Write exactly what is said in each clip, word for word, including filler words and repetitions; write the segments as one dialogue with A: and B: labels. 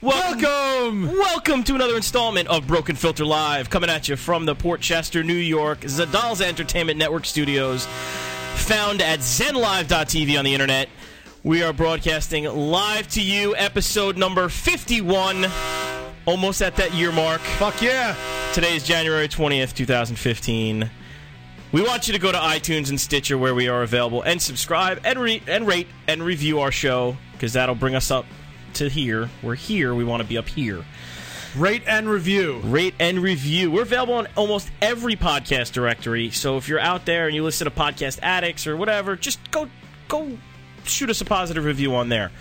A: Welcome! Welcome to another installment of Broken Filter Live, coming at you from the Port Chester, New York, Zadal's Entertainment Network studios, found at zen live dot t v on the internet. We are broadcasting live to you, episode number fifty-one, almost at that year mark.
B: Fuck yeah!
A: Today is January twentieth, twenty fifteen. We want you to go to iTunes and Stitcher, where we are available, and subscribe and, re- and rate and review our show, because that'll bring us up to here. We're here. We want to be up here.
B: Rate and review.
A: Rate and review. We're available on almost every podcast directory. So if you're out there and you listen to Podcast Addicts or whatever, just go go shoot us a positive review on there.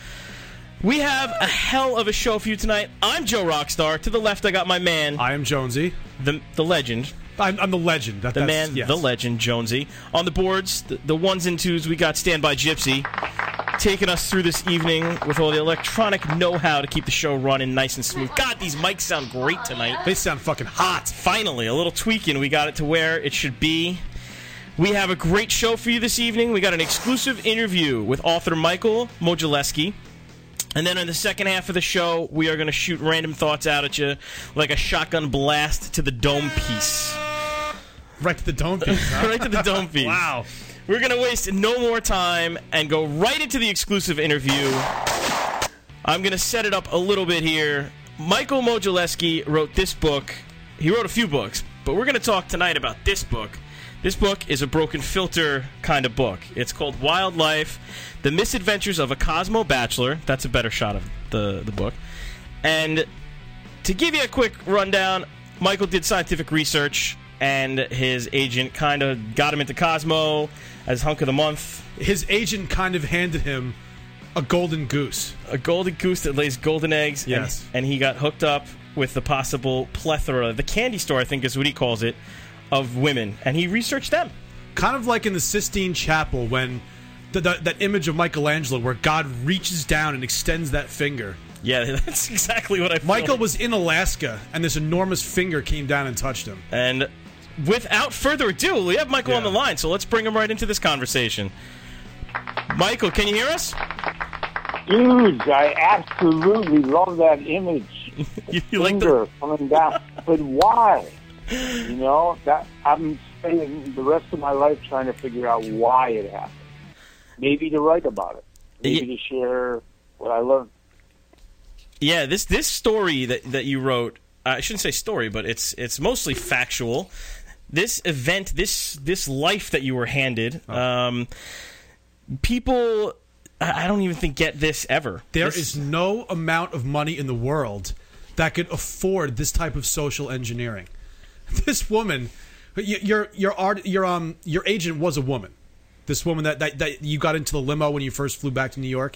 A: We have a hell of a show for you tonight. I'm Joe Rockstar. To the left, I got my man.
B: I am Jonesy.
A: The the legend.
B: I'm, I'm the legend. That,
A: the
B: that's,
A: man,
B: yes.
A: the legend, Jonesy. On the boards, the, the ones and twos, we got Standby Gypsy, taking us through this evening with all the electronic know-how to keep the show running nice and smooth. God, these mics sound great tonight.
B: They sound fucking hot.
A: Finally, a little tweaking. We got it to where it should be. We have a great show for you this evening. We got an exclusive interview with author Michael Modzelewski. And then in the second half of the show, we are going to shoot random thoughts out at you like a shotgun blast to the dome piece.
B: Right to the dome piece, huh?
A: Right to the dome piece.
B: Wow.
A: We're going to waste no more time and go right into the exclusive interview. I'm going to set it up a little bit here. Michael Modzelewski wrote this book. He wrote a few books, but we're going to talk tonight about this book. This book is a broken filter kind of book. It's called Wildlife, The Misadventures of a Cosmo Bachelor. That's a better shot of the, the book. And to give you a quick rundown, Michael did scientific research, and his agent kind of got him into Cosmo as hunk of the month.
B: His agent kind of handed him a golden goose.
A: A golden goose that lays golden eggs.
B: Yes.
A: And, and he got hooked up with the possible plethora, the candy store, I think is what he calls it, of women. And he researched them.
B: Kind of like in the Sistine Chapel when the, the, that image of Michelangelo where God reaches down and extends that finger.
A: Yeah, that's exactly what I feel.
B: Michael was in Alaska, and this enormous finger came down and touched him.
A: And without further ado, we have Michael
B: yeah.
A: on the line, so let's bring him right into this conversation. Michael, can you hear us?
C: Dude, I absolutely love that image.
A: you you
C: finger
A: like the
C: coming down, but why? You know, that I'm spending the rest of my life trying to figure out why it happened. Maybe to write about it. Maybe
A: yeah.
C: to share what I learned.
A: Yeah, this this story that that you wrote, uh, I shouldn't say story, but it's it's mostly factual. This event, this this life that you were handed, oh. um, people, I don't even think get this ever.
B: There
A: this,
B: is no amount of money in the world that could afford this type of social engineering. This woman, your your art, your um your agent was a woman. This woman that, that that you got into the limo when you first flew back to New York.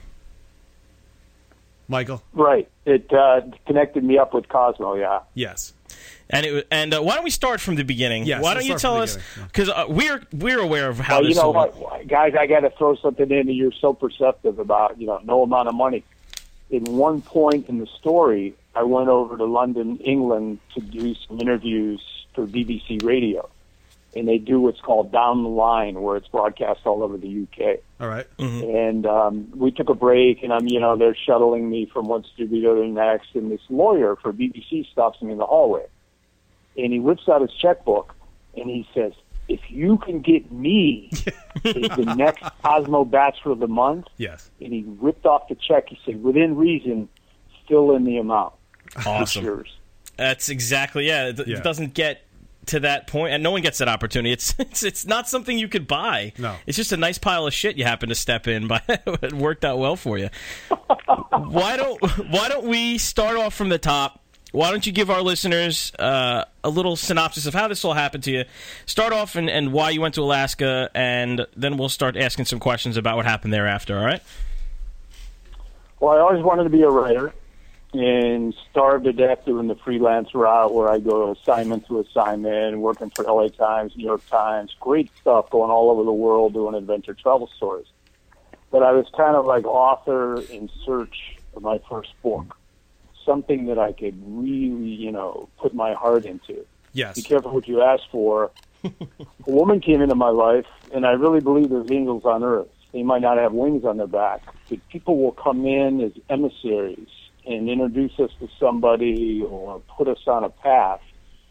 B: Michael,
C: right? It uh, connected me up with Cosmo. Yeah.
B: Yes.
A: And it and uh, why don't we start from the beginning?
B: Yes,
A: why don't you tell us? Because uh, we're we're aware of how
C: well,
A: this.
C: You know
A: will...
C: what, guys? I got to throw something in. You're so perceptive about you know no amount of money. In one point in the story, I went over to London, England, to do some interviews for B B C Radio, and they do what's called Down the Line, where it's broadcast all over the U K.
B: All right.
A: Mm-hmm.
C: And um, we took a break, and I'm, you know, they're shuttling me from one studio to the next, and this lawyer for B B C stops me in the hallway, and he whips out his checkbook, and he says, "If you can get me as the next Cosmo Bachelor of the Month,"
B: yes,
C: and he ripped off the check. He said, "Within reason, fill in the amount."
A: Awesome.
C: Yours.
A: That's exactly yeah. It,
B: yeah.
A: it doesn't get to that point, and no one gets that opportunity. It's it's it's not something you could buy.
B: No,
A: it's just a nice pile of shit you happen to step in. But it worked out well for you. why don't Why don't we start off from the top? Why don't you give our listeners uh, a little synopsis of how this all happened to you? Start off and, and why you went to Alaska, and then we'll start asking some questions about what happened thereafter. All right?
C: Well, I always wanted to be a writer, and starved to death doing the freelance route where I go assignment to assignment, working for L A Times, New York Times, great stuff, going all over the world doing adventure travel stories. But I was kind of like author in search of my first book, something that I could really, you know, put my heart into.
B: Yes.
C: Be careful what you ask for. A woman came into my life, and I really believe there's angels on earth. They might not have wings on their back, but people will come in as emissaries and introduce us to somebody or put us on a path.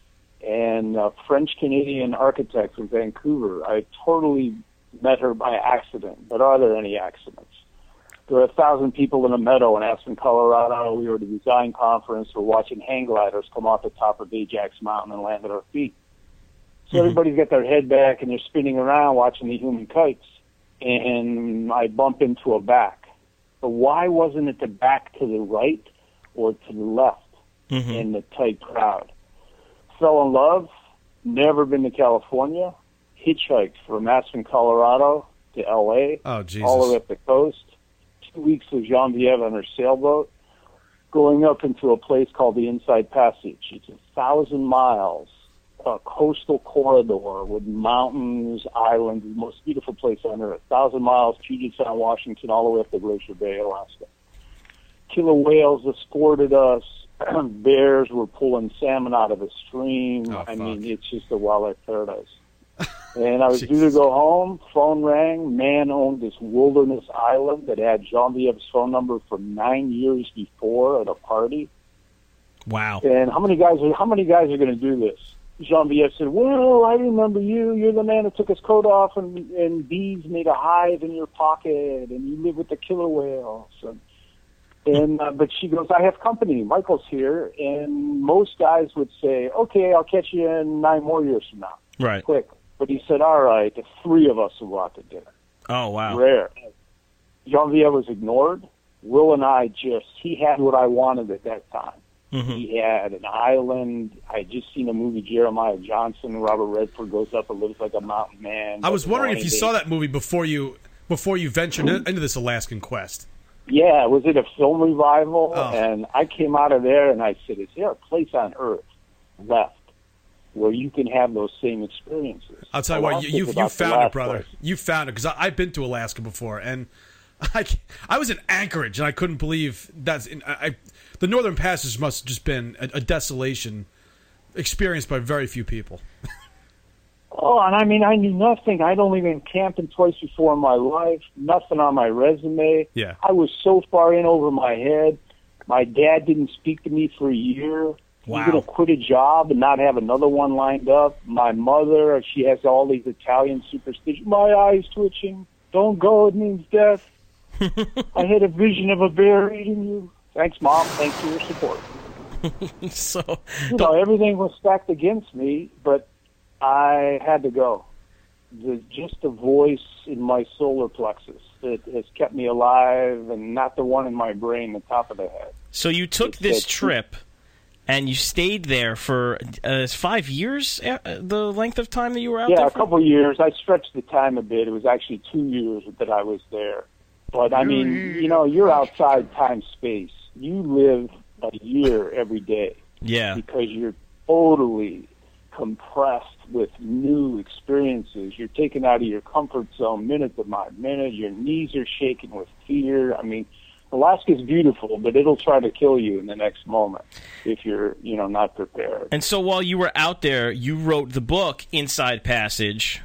C: And a French-Canadian architect from Vancouver, I totally met her by accident. But are there any accidents? There are a thousand people in a meadow in Aspen, Colorado. We were at a design conference. We're watching hang gliders come off the top of Ajax Mountain and land at our feet. So mm-hmm. everybody's got their head back and they're spinning around watching the human kites. And I bump into a back. But why wasn't it the back to the right or to the left mm-hmm. in the tight crowd? Fell in love, never been to California, hitchhiked from Aspen, Colorado to L A,
B: oh, Jesus.
C: all the way up the coast. Two weeks with Genevieve on her sailboat, going up into a place called the Inside Passage. It's a thousand miles, a coastal corridor with mountains, islands, the most beautiful place on earth. A thousand miles, Puget Sound, Washington, all the way up to Glacier Bay, Alaska. Killer whales escorted us. Bears were pulling salmon out of a stream.
B: Oh,
C: I
B: fuck.
C: mean, it's just a wildlife paradise. And I was due to go home. Phone rang. Man owned this wilderness island that had Genevieve's phone number from nine years before at a party.
A: Wow.
C: And how many guys are how many guys are going to do this? Genevieve said, "Well, I remember you. You're the man that took his coat off and, and bees made a hive in your pocket, and you live with the killer whales." And, and uh, but she goes, "I have company. Michael's here." And most guys would say, "Okay, I'll catch you in nine more years from now."
A: Right.
C: Quick. But he said, "All right, the three of us will go out to dinner."
A: Oh, wow.
C: Rare. Genevieve was ignored. Will and I just, he had what I wanted at that time. Mm-hmm. He had an island. I had just seen a movie, Jeremiah Johnson. Robert Redford goes up and lives like a mountain man.
B: I was wondering if you saw that movie before you before you ventured into this Alaskan quest.
C: Yeah, was it a film revival?
B: Oh.
C: And I came out of there and I said, is there a place on earth left where you can have those same experiences?
B: I'll tell you what, you, you, you found it, brother. Place. You found it, because I've been to Alaska before, and I, I was in Anchorage, and I couldn't believe that's in, I, I, the Northern Passage must have just been a, a desolation experienced by very few people.
C: Oh, and I mean, I knew nothing. I'd only been camping twice before in my life, nothing on my resume.
B: Yeah.
C: I was so far in over my head. My dad didn't speak to me for a year.
A: Wow.
C: He's going to quit a job and not have another one lined up. My mother, she has all these Italian superstitions. My eye's twitching. Don't go, it means death. I had a vision of a bear eating you. Thanks, Mom. Thanks for your support.
A: so,
C: you know, everything was stacked against me, but I had to go. The, just a voice in my solar plexus that has kept me alive, and not the one in my brain, the top of the head.
A: So you took it's this trip, and you stayed there for uh, five years, uh, the length of time that you were out
C: yeah,
A: there?
C: Yeah,
A: for?
C: a couple of years. I stretched the time a bit. It was actually two years that I was there. But, I mean, you know, you're outside time-space. You live a year every day.
A: Yeah.
C: Because you're totally compressed with new experiences. You're taken out of your comfort zone minute by minute. Your knees are shaking with fear. I mean, Alaska's beautiful, but it'll try to kill you in the next moment if you're, you know, not prepared.
A: And so while you were out there, you wrote the book Inside Passage,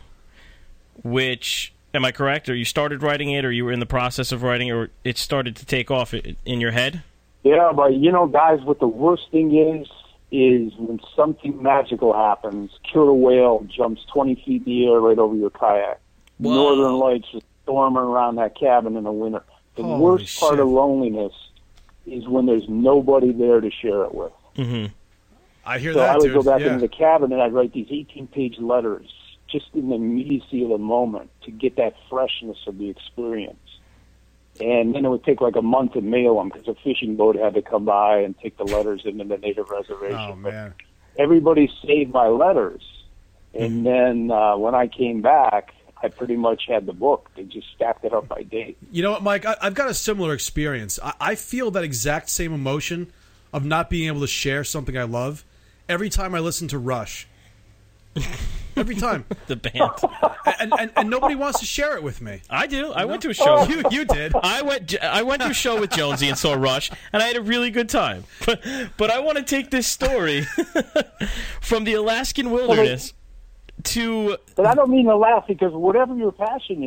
A: which, am I correct? Or you started writing it, or you were in the process of writing it, or it started to take off in your head? Yeah,
C: but, you know, guys, what the worst thing is, is when something magical happens, killer whale jumps twenty feet in the air right over your kayak.
A: Whoa.
C: Northern lights just storming around that cabin in the winter. The
B: Holy
C: worst
B: shit.
C: part of loneliness is when there's nobody there to share it with.
A: Mm-hmm.
B: I hear
C: so
B: that,
C: I would
B: dude.
C: go back
B: yeah.
C: into the cabin and I'd write these eighteen-page letters just in the immediacy of the moment to get that freshness of the experience. And then it would take like a month to mail them because a fishing boat had to come by and take the letters into the native reservation.
B: Oh, man.
C: But everybody saved my letters. And then uh, when I came back, I pretty much had the book. They just stacked it up by date.
B: You know what, Mike? I, I've got a similar experience. I, I feel that exact same emotion of not being able to share something I love every time I listen to Rush. Every time.
A: The band.
B: And, and and nobody wants to share it with me.
A: I do. I went to a show.
B: You you did.
A: I went I went to a show with Jonesy and saw Rush, and I had a really good time. But but I want to take this story from the Alaskan wilderness to...
C: But I don't mean to laugh, because whatever your passion is,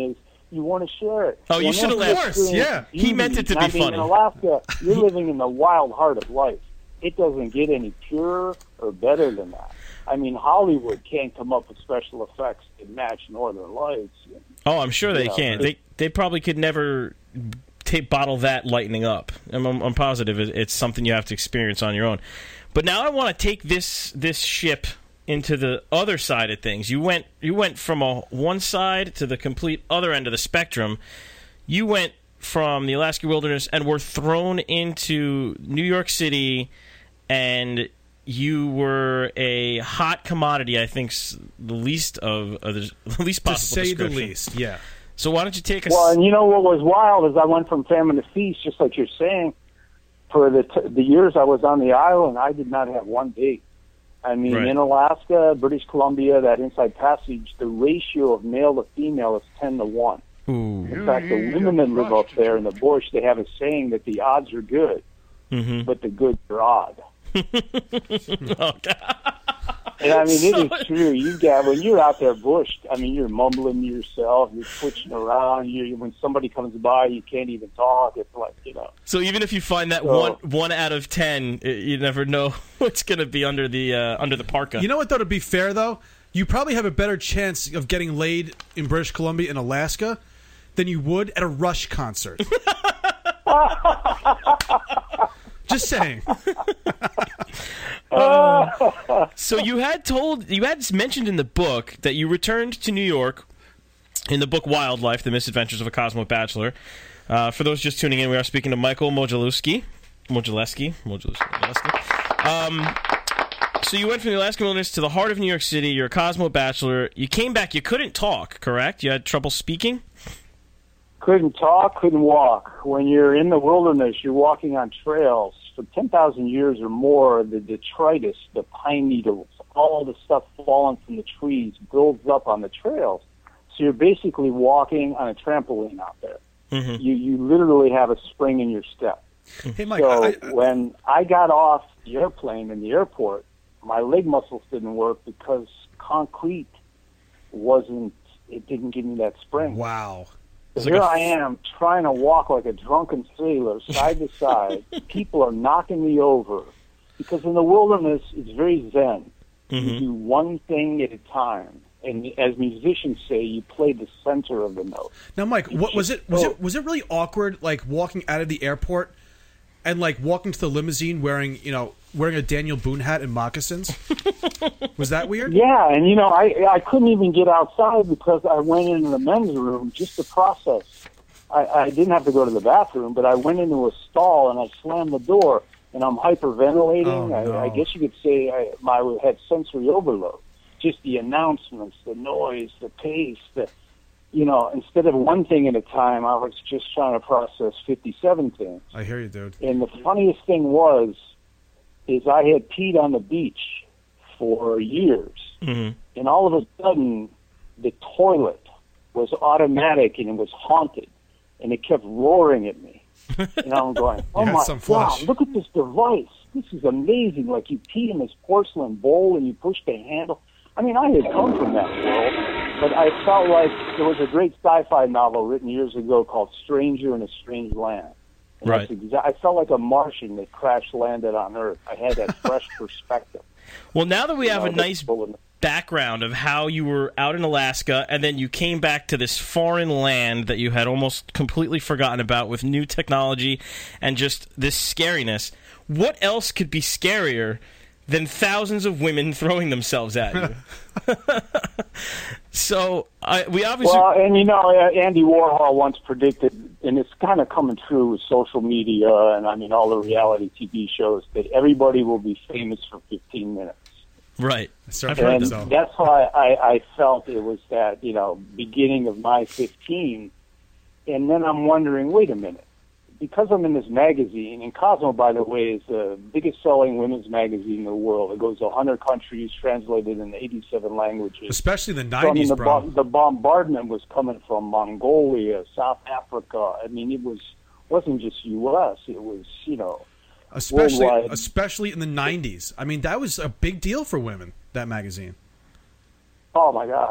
C: you want to share it.
A: Oh, you
C: When
A: should have
C: that's
A: laughed.
C: your experience
B: Yeah.
C: of
A: He meant it to
C: beauty,
A: be
C: I mean,
A: funny.
C: In Alaska, you're living in the wild heart of life. It doesn't get any purer or better than that. I mean, Hollywood can't come up with special effects that match Northern Lights.
A: Oh, I'm sure they
C: Yeah.
A: can. They they probably could never tape bottle that lightning up. I'm, I'm, I'm positive it- it's something you have to experience on your own. But now I want to take this this ship into the other side of things. You went you went from a one side to the complete other end of the spectrum. You went from the Alaska wilderness and were thrown into New York City, and you were a hot commodity. I think s- the least of, of the, the least
B: To
A: possible
B: say the
A: description.
B: least, yeah.
A: So why don't you take us?
C: Well, and you know what was wild is I went from famine to feast, just like you're saying. For the t- the years I was on the island, I did not have one date. I mean,
A: Right.
C: in Alaska, British Columbia, that Inside Passage, the ratio of male to female is ten to one.
A: Ooh.
C: In fact, the women that live up there in the bush, they have a saying that the odds are good,
A: Mm-hmm.
C: but the goods are odd.
A: Okay.
C: And I mean, it is true. You got when you're out there bush. I mean, you're mumbling to yourself. You're twitching around. You when somebody comes by, you can't even talk. It's like you know.
A: So even if you find that
C: So-
A: one one out of ten, i- you never know what's going to be under the uh, under the parka.
B: You know what, though, to be fair, though? You probably have a better chance of getting laid in British Columbia and Alaska than you would at a Rush concert. Just saying.
A: So you had told you had mentioned in the book that you returned to New York in the book Wildlife: The Misadventures of a Cosmo Bachelor. Uh, for those just tuning in, we are speaking to Michael Modzelewski. Modzelewski. Modzelewski. Um, so you went from the Alaskan wilderness to the heart of New York City. You're a Cosmo Bachelor. You came back. You couldn't talk, correct? You had trouble speaking?
C: Couldn't talk, couldn't walk. When you're in the wilderness, you're walking on trails. For ten thousand years or more, the detritus, the pine needles, all the stuff falling from the trees builds up on the trails. So you're basically walking on a trampoline out there.
A: Mm-hmm.
C: You you literally have a spring in your step.
B: Hey, Mike,
C: So
B: I, I,
C: when I got off the airplane in the airport, my leg muscles didn't work because concrete wasn't, it didn't give me that spring.
B: wow.
C: So
A: like
C: here
A: a-
C: I am trying to walk like a drunken sailor side to side. People are knocking me over because in the wilderness it's very zen.
A: Mm-hmm.
C: You do one thing at a time. And as musicians say, you play the center of the note.
B: Now, Mike, what was it? Was it was it really awkward, like walking out of the airport and like walking to the limousine wearing, you know, wearing a Daniel Boone hat and moccasins? Was that weird?
C: Yeah, and you know, I I couldn't even get outside because I went into the men's room just to process. I, I didn't have to go to the bathroom, but I went into a stall and I slammed the door, and I'm hyperventilating.
B: Oh, no.
C: I, I guess you could say I my had sensory overload. Just the announcements, the noise, the pace, the you know, instead of one thing at a time, I was just trying to process fifty-seven things.
B: I hear you, dude.
C: And the funniest thing was, is I had peed on the beach for years,
A: Mm-hmm.
C: and all of a sudden, the toilet was automatic and it was haunted, and it kept roaring at me. And I'm going, oh
B: had
C: my
B: some
C: God,
B: flush.
C: look at this device. This is amazing. Like you pee in this porcelain bowl and you push the handle. I mean, I had come from that world, but I felt like there was a great sci-fi novel written years ago called Stranger in a Strange Land. And
A: Right.
C: that's exa- I felt like a Martian that crash landed on Earth. I had that fresh perspective.
A: Well, now that we have
C: You
A: a
C: know,
A: nice
C: that's full of-
A: background of how you were out in Alaska and then you came back to this foreign land that you had almost completely forgotten about with new technology and just this scariness, what else could be scarier than thousands of women throwing themselves at you? So I, we obviously...
C: Well, and you know, uh, Andy Warhol once predicted, and it's kind of coming true with social media and I mean all the reality T V shows, that everybody will be famous for fifteen minutes.
A: right.
B: I've
A: I've
B: heard
C: And
B: so.
C: that's why I, I felt it was that, you know, beginning of my fifteen. And then I'm wondering, wait a minute, because I'm in this magazine, and Cosmo, by the way, is the biggest selling women's magazine in the world. It goes to one hundred countries, translated in eighty-seven languages.
B: Especially in the
C: So, I mean,
B: nineties,
C: the,
B: bro.
C: bo- the bombardment was coming from Mongolia, South Africa. I mean, it was wasn't just U S. It was, you know,
B: Especially,
C: worldwide.
B: especially in the nineties. I mean, that was a big deal for women, that magazine.
C: oh my God.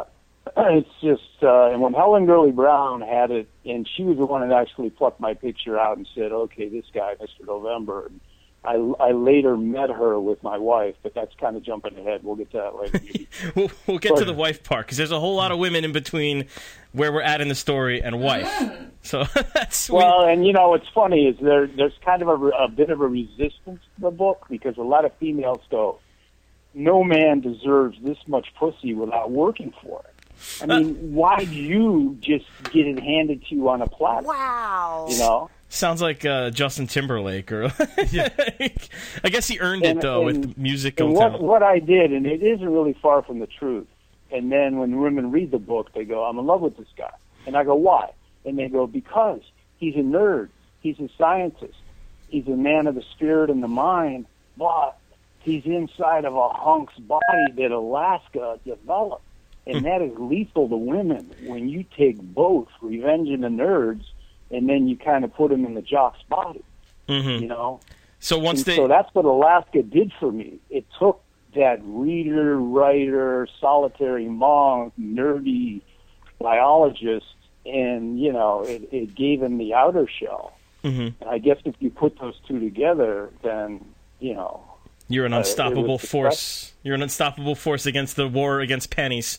C: it's just, uh, and when Helen Gurley Brown had it, and she was the one that actually plucked my picture out and said, okay, this guy, Mister November. And I, I later met her with my wife, but that's kind of jumping ahead. We'll get to that later.
A: we'll, we'll get but, to the wife part, because there's a whole lot of women in between where we're at in the story and wife. So that's sweet.
C: Well, and you know, what's funny is there, there's kind of a, a bit of a resistance to the book, because a lot of females go, no man deserves this much pussy without working for it. I mean, why do you just get it handed to you on a platter?
D: Wow.
C: You know?
A: Sounds like uh, Justin Timberlake, or yeah. I guess he earned
C: and,
A: it though
C: and,
A: with musical
C: and
A: talent.
C: What, what I did, and it isn't really far from the truth. And then when women read the book, they go, "I'm in love with this guy," and I go, "Why?" And they go, "Because he's a nerd, he's a scientist, he's a man of the spirit and the mind, but he's inside of a hunk's body that Alaska developed, and that is lethal to women when you take both revenge and the nerds." And then you kind of put him in the jock's body,
A: mm-hmm.
C: you know.
A: So once
C: and
A: they,
C: so that's what Alaska did for me. It took that reader, writer, solitary monk, nerdy biologist, and you know, it, it gave him the outer shell.
A: Mm-hmm.
C: And I guess if you put those two together, then you know,
A: you're an unstoppable
C: uh,
A: force. You're an unstoppable force against the war against pennies.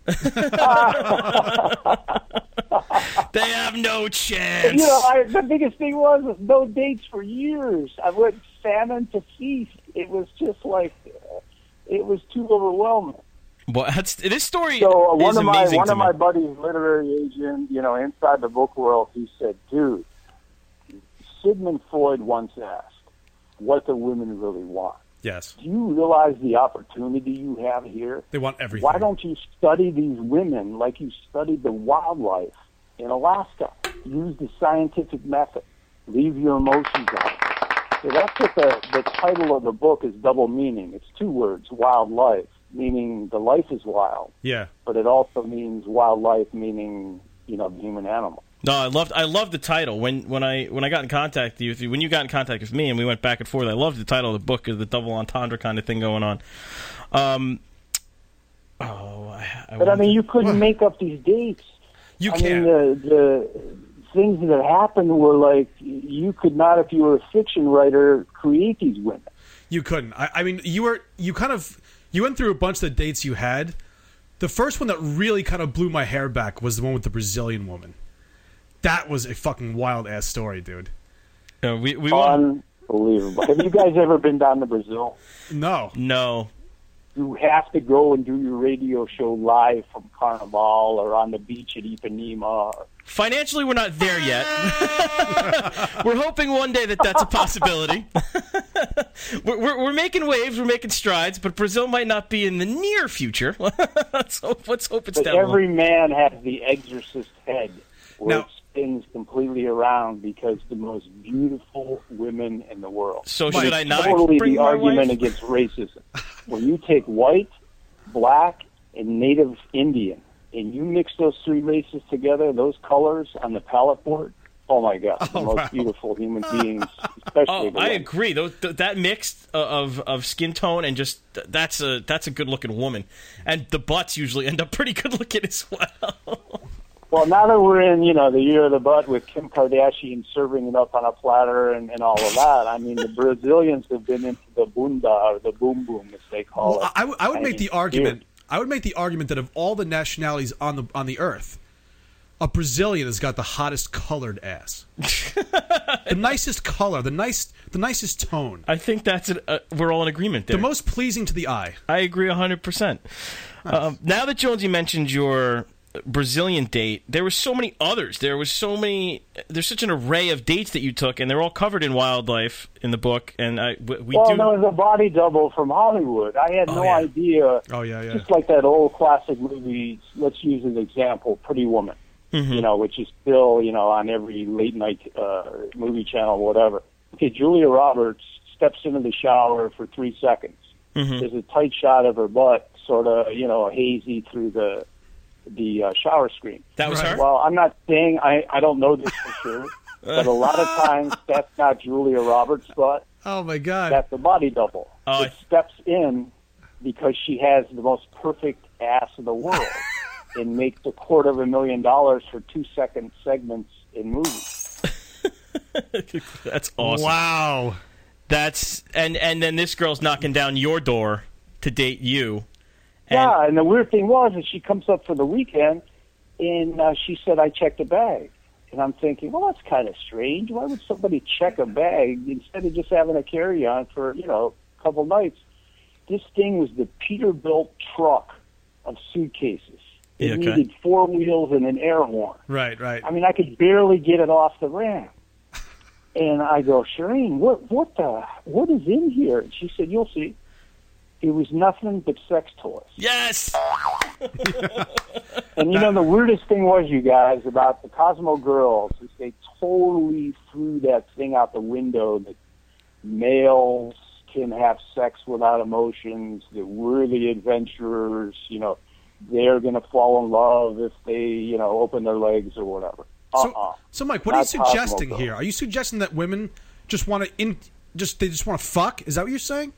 A: They have no chance.
C: You know, I, the biggest thing was, was no dates for years. I went famine to feast. It was just like, uh, it was too overwhelming.
A: Well, that's, this story
C: so, uh, one
A: is
C: of my,
A: amazing
C: One
A: to
C: of
A: me.
C: my buddies, literary agent, you know, inside the book world, he said, dude, Sigmund Freud once asked, what do women really want?
B: Yes.
C: Do you realize the opportunity you have here?
B: They want everything.
C: Why don't you study these women like you studied the wildlife in Alaska? Use the scientific method. Leave your emotions out. So that's what the, the title of the book is, double meaning. It's two words, wildlife, meaning the life is wild.
B: Yeah.
C: But it also means wildlife, meaning, you know, the human animal.
A: No, I loved I loved the title. When when I when I got in contact with you, when you got in contact with me and we went back and forth, I loved the title of the book, is the double entendre kind of thing going on. Um, oh, I, I
C: but I mean, you couldn't what? make up these dates.
B: You
C: I
B: can't.
C: mean, the, the things that happened were like, you could not, if you were a fiction writer, create these women.
B: You couldn't. I, I mean, you were you kind of you went through a bunch of the dates you had. The first one that really kind of blew my hair back was the one with the Brazilian woman. That was a fucking wild ass story, dude.
A: Uh, we we
C: Unbelievable. Have you guys ever been down to Brazil?
B: No.
A: No.
C: You have to go and do your radio show live from Carnival or on the beach at Ipanema.
A: Financially, we're not there yet. We're hoping one day that that's a possibility. we're, we're, we're making waves, we're making strides, but Brazil might not be in the near future. let's hope. Let's hope it's
C: but
A: down.
C: Every man has the exorcist head, where
B: now,
C: it spins completely around because the most beautiful women in the world.
A: So
C: Mike,
A: should I not
C: totally
A: bring
C: the
A: my
C: argument
A: wife?
C: against racism. When you take white, black, and native Indian, and you mix those three races together, those colors on the palette board, oh my God, the
B: oh,
C: most
B: wow.
C: beautiful human beings, especially
A: Oh,
C: the
A: I
C: women.
A: agree. Those, th- that mix of of skin tone and just that's a that's a good looking woman, and the butts usually end up pretty good looking as well.
C: Well, now that we're in, you know, the year of the butt with Kim Kardashian serving it up on a platter and, and all of that, I mean, the Brazilians have been into the bunda or the boom boom, as they call
B: well,
C: it.
B: I, w- I would
C: I
B: make
C: mean,
B: the argument. I would make the argument that of all the nationalities on the on the earth, a Brazilian has got the hottest colored ass, the nicest color, the nice, the nicest tone.
A: I think that's an, uh, we're all in agreement there.
B: The most pleasing to the eye.
A: I agree a hundred percent. Now that Jonesy mentioned your Brazilian date, there were so many others. There was so many. There's such an array of dates that you took, and they're all covered in wildlife in the book. And I, we
C: well,
A: do.
C: there was a body double from Hollywood. I had
B: Oh,
C: no
B: yeah.
C: idea.
B: Oh yeah, yeah.
C: Just like that old classic movie. Let's use an example: Pretty Woman.
A: Mm-hmm.
C: You know, which is still, you know, on every late night uh, movie channel, whatever. Okay, Julia Roberts steps into the shower for three seconds.
A: Mm-hmm.
C: There's a tight shot of her butt, sort of, you know, hazy through the the uh, shower screen.
A: That was
B: Right.
A: her.
C: Well, I'm not saying I, I don't know this for sure, but a lot of times that's not Julia Roberts' butt.
B: Oh my God.
C: That's a body double.
A: Oh,
C: it steps in because she has the most perfect ass in the world. and makes a quarter of a million dollars for two-second segments in movies.
A: That's awesome.
B: Wow.
A: That's and and then this girl's knocking down your door to date you. And
C: Yeah, and the weird thing was that she comes up for the weekend, and uh, she said, I checked a bag. And I'm thinking, well, that's kind of strange. Why would somebody check a bag instead of just having a carry-on for, you know, a couple nights? This thing was the Peterbilt truck of suitcases. It
A: Yeah, okay.
C: needed four wheels and an air horn.
B: Right, right.
C: I mean, I could barely get it off the ramp. And I go, Shireen, what, what the, what is in here? And she said, you'll see. It was nothing but sex toys.
A: yes.
C: And you know, the weirdest thing was, you guys, about the Cosmo Girls, is they totally threw that thing out the window that males can have sex without emotions, that we're the adventurers, you know, they're going to fall in love if they, you know, open their legs or whatever.
B: So,
C: Uh-uh.
B: so Mike, what are you
C: Not Cosmo
B: suggesting
C: Girl.
B: here? Are you suggesting that women just want to in, just they just want to fuck? Is that what you're saying?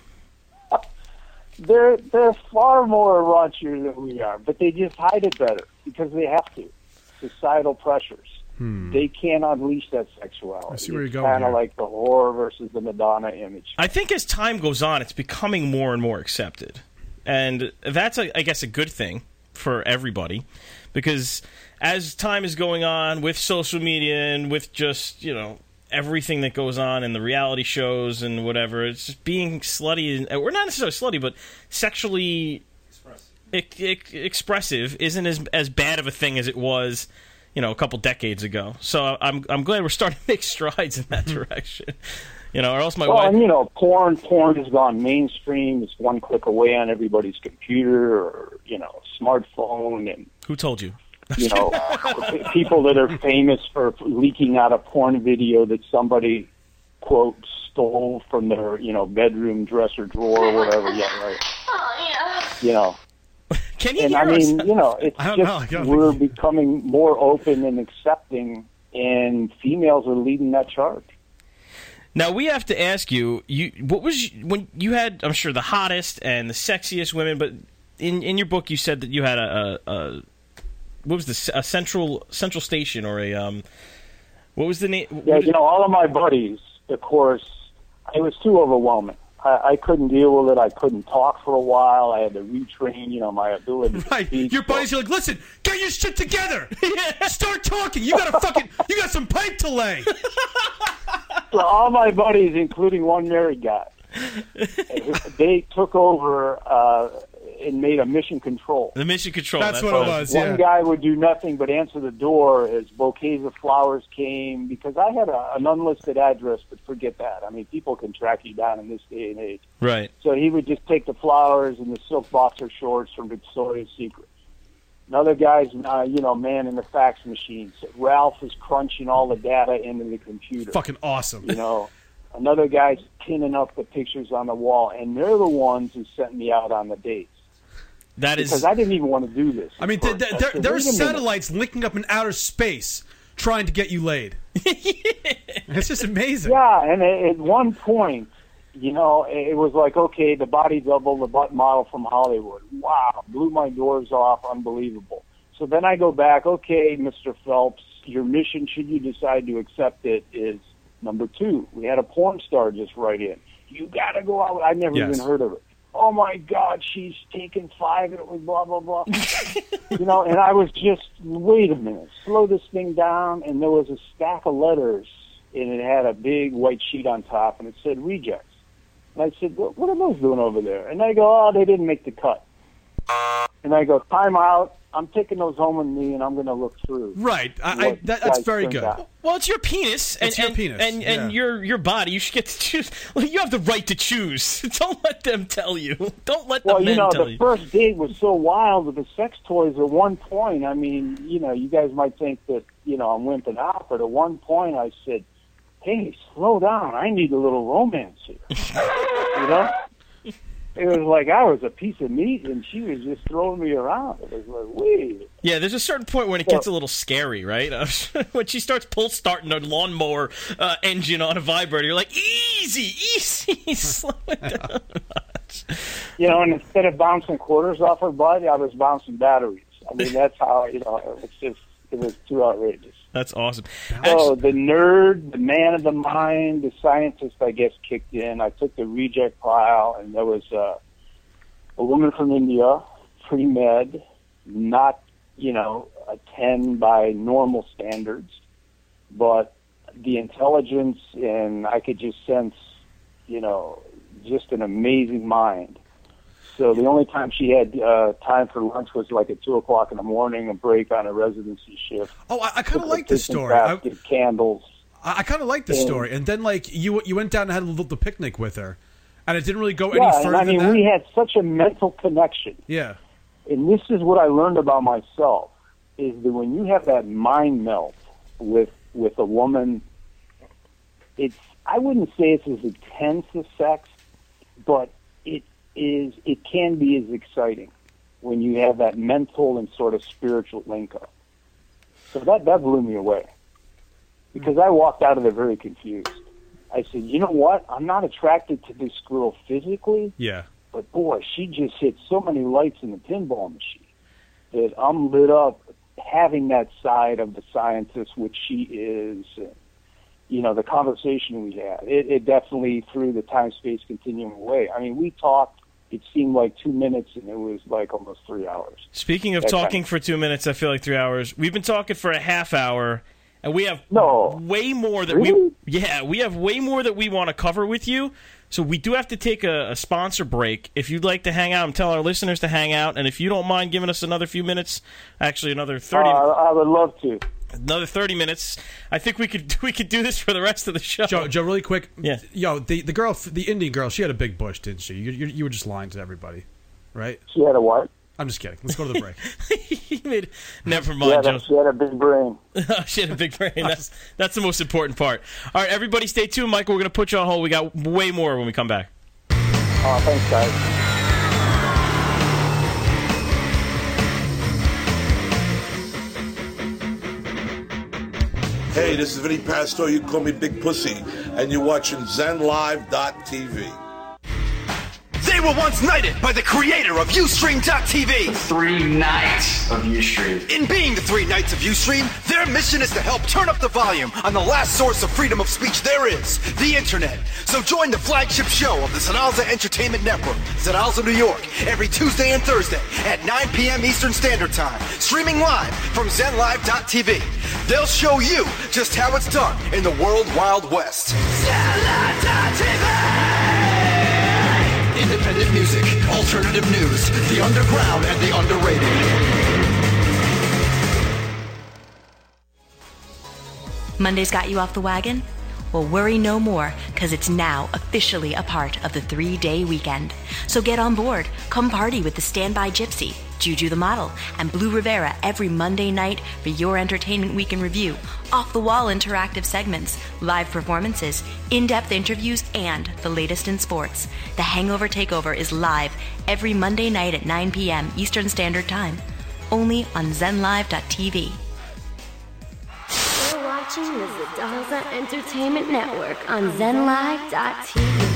C: They're they're far more raunchier than we are, but they just hide it better because they have to. Societal pressures. They can't unleash that sexuality.
B: Hmm. I see where
C: it's
B: you're going
C: kind of
B: here.
C: like the whore versus the Madonna image.
A: I think as time goes on, it's becoming more and more accepted, and that's, a, I guess, a good thing for everybody, because as time is going on with social media and with just, you know, everything that goes on in the reality shows and whatever, it's just being slutty, and, or not necessarily slutty, but sexually ex- ex- expressive isn't as as bad of a thing as it was, you know, a couple decades ago. So I'm I'm glad we're starting to make strides in that direction. You know, or else my
C: Well,
A: wife.
C: and you know, porn porn has gone mainstream. It's one click away on everybody's computer or, you know, smartphone, and
A: Who told you?
C: you know, people that are famous for leaking out a porn video that somebody, quote, stole from their, you know, bedroom dresser drawer or whatever. Yeah, right.
D: Oh, yeah.
C: You know,
A: Can you
C: and
A: hear
C: I mean,
A: us?
C: you know, it's
B: I don't know. I
C: just
B: don't
C: we're
B: think-
C: becoming more open and accepting, and females are leading that charge.
A: Now we have to ask you. You what was when you had? I'm sure the hottest and the sexiest women, but in in your book you said that you had a. a, a what was this? A central central station or a um? What was the name?
C: Yeah, you know, all of my buddies, of course, it was too overwhelming. I, I couldn't deal with it. I couldn't talk for a while. I had to retrain, you know, my ability to
B: Right.
C: speak.
B: Your buddies are like, listen, get your shit together. Start talking. You got to fucking, you got some pipe to lay.
C: So all my buddies, including one married guy, they took over uh, and made a mission control.
A: The mission control.
B: That's what it was.
C: One
B: Yeah.
C: guy would do nothing but answer the door as bouquets of flowers came, because I had a, an unlisted address, but forget that. I mean, people can track you down in this day and age.
A: Right.
C: So he would just take the flowers and the silk boxer shorts from Victoria's Secret. Another guy's, uh, you know, man in the fax machine. So Ralph is crunching all the data into the computer.
B: Fucking awesome.
C: You know, another guy's pinning up the pictures on the wall, and they're the ones who sent me out on the dates.
A: That is.
C: Because I didn't even want to do this.
B: I mean,
C: at
B: th-
C: first.
B: th-
C: I
B: there,
C: said,
B: there are
C: "Wait a minute."
B: satellites linking up in outer space trying to get you laid. It's just amazing.
C: Yeah, and at at one point, you know, it was like, okay, the body double, the butt model from Hollywood. Wow, blew my doors off, unbelievable. So then I go back, okay, Mister Phelps, your mission, should you decide to accept it, is number two. We had a porn star just write in. You got to go out. I'd never
B: Yes.
C: even heard of it. Oh, my God, she's taken five, and it was blah, blah, blah. You know, and I was just, wait a minute, slow this thing down, and there was a stack of letters, and it had a big white sheet on top, and it said rejects. And I said, what, what are those doing over there? And they go, oh, they didn't make the cut. And I go, time out. I'm taking those home with me, and I'm going to look through.
B: Right. I, I,
C: what
B: that,
C: guys
B: that's very
C: turned
B: good.
C: out.
A: Well, it's your penis, and
B: It's your
A: and,
B: penis,
A: and, and
B: yeah.
A: your your body. You should get to choose. Well, you have the right to choose. Don't let them tell you. Don't let the
C: Well,
A: men
C: you know,
A: tell
C: the
A: you.
C: first date was so wild with the sex toys. At one point, I mean, you know, you guys might think that, you know, I'm wimping out, but at one point I said, hey, slow down. I need a little romance here. You know? It was like I was a piece of meat, and she was just throwing me around. It was like, wait.
A: Yeah, there's a certain point when it gets a little scary, right? When she starts pull starting a lawnmower uh, engine on a vibrator, you're like, easy, easy, slow it down.
C: You know, and instead of bouncing quarters off her butt, I was bouncing batteries. I mean, that's how, you know, it was just, it was too outrageous.
A: That's awesome.
C: Oh, the nerd, the man of the mind, the scientist, I guess, kicked in. I took the reject pile, and there was uh, a woman from India, pre-med, not, you know, a ten by normal standards, but the intelligence, and I could just sense, you know, just an amazing mind. So the only time she had uh, time for lunch was like at two o'clock in the morning, a break on a residency shift.
B: Oh, I, I kind of like
C: the
B: this story. I,
C: candles.
B: I, I kind of like this
C: and,
B: story. And then, like, you you went down and had a little the picnic with her, and it didn't really go any
C: yeah,
B: further
C: and I mean,
B: than that.
C: we had such a mental connection.
B: Yeah.
C: And this is what I learned about myself, is that when you have that mind melt with with a woman, it's, I wouldn't say it's as intense as sex, but it is, it can be as exciting when you have that mental and sort of spiritual link up. So that, that blew me away, because I walked out of there very confused. I said, you know what? I'm not attracted to this girl physically,
B: Yeah.
C: but boy, she just hit so many lights in the pinball machine that I'm lit up having that side of the scientist, which she is. And, you know, the conversation we had, it, it definitely threw the time-space continuum away. I mean, we talked, it seemed like two minutes, and it was like almost three hours.
A: Speaking of
C: That
A: talking
C: kind of-
A: for two minutes, I feel like three hours. We've been talking for a half hour, and we have
C: No.
A: way more that
C: Really?
A: we yeah we have way more that we want to cover with you. So we do have to take a, a sponsor break. If you'd like to hang out and tell our listeners to hang out, and if you don't mind giving us another few minutes, actually another thirty,
C: Uh, I would love to.
A: another thirty minutes, I think we could we could do this for the rest of the show.
B: Joe, Joe, really quick.
A: Yeah.
B: Yo, the the girl, the Indian girl, she had a big bush, didn't she? You, you, you were just lying to everybody, right?
C: She had a what?
B: I'm just kidding. Let's go to the break.
A: He made, never
C: She
A: mind,
C: had,
A: Joe.
C: a, she had a big brain.
A: She had a big brain. That's that's the most important part. All right, everybody, stay tuned, Michael. We're gonna put you on hold. We got way more when we come back.
C: Oh, thanks, guys.
D: Hey, this is Vinny Pastor. You can call me Big Pussy, and you're watching Zen Live dot T V.
E: They were once knighted by the creator of Ustream dot T V.
F: Three Knights of Ustream.
E: In being the three knights of Ustream, their mission is to help turn up the volume on the last source of freedom of speech there is, the internet. So join the flagship show of the Zanalza Entertainment Network, Zanalza, New York, every Tuesday and Thursday at nine p.m. Eastern Standard Time, streaming live from Zen Live dot T V. They'll show you just how it's done in the World Wild West. Zen Live dot T V! Independent music, alternative news, the underground and the underrated.
G: Monday's got you off the wagon? Well, worry no more, because it's now officially a part of the three-day weekend. So get on board. Come party with the Standby Gypsy, Juju the Model, and Blue Rivera every Monday night for your Entertainment Week in Review, off-the-wall interactive segments, live performances, in-depth interviews, and the latest in sports. The Hangover Takeover is live every Monday night at nine p.m. Eastern Standard Time, only on Zen Live dot T V.
H: You're watching the Zanalza Entertainment Network on Zen Live dot T V.